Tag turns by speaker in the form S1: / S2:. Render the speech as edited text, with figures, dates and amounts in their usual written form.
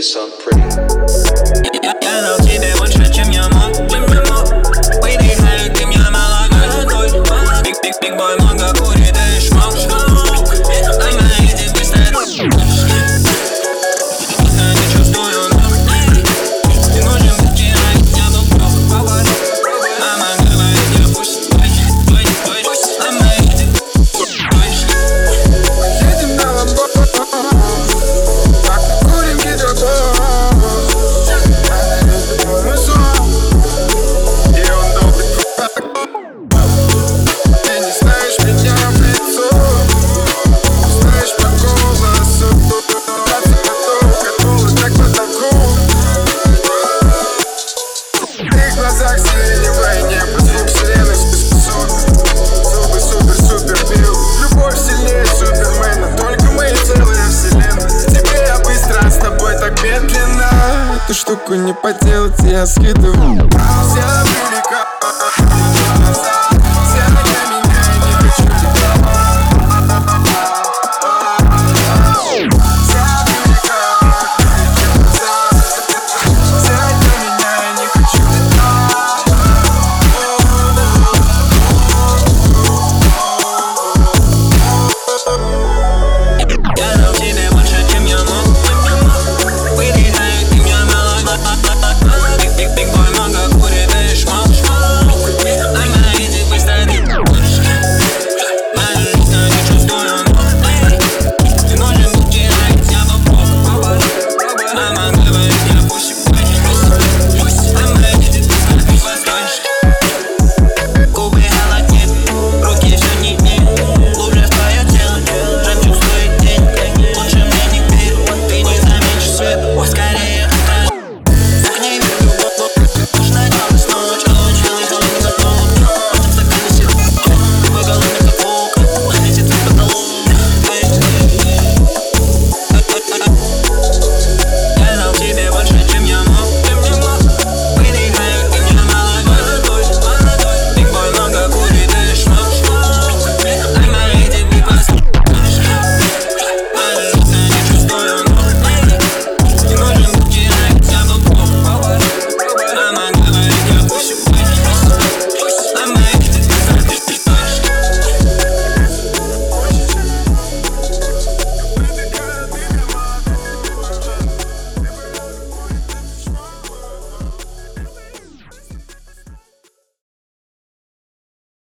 S1: so pretty.
S2: Я дал тебе больше, чем я мог. Выдыхаю, ты меня налагаешь. Big boy, много курит и шмок. А мои тебе стоят. Я не чувствую ног. Ты нужен вчера, я был прав. Мама говорит, не пусть. А мои тебе.
S3: Едем на ламбо, курим гидробол. Мы сон, и он добрый. Ты не знаешь меня в лицо, знаешь по голосу. Готовы как потолку. В их глазах сиреневое небо, звук сирены, список зубы супер пил. Любовь сильнее Супермена, только мы и целая вселенная. Тебе я быстро, а с тобой так медленно. Эту штуку не поделать, я скидываю.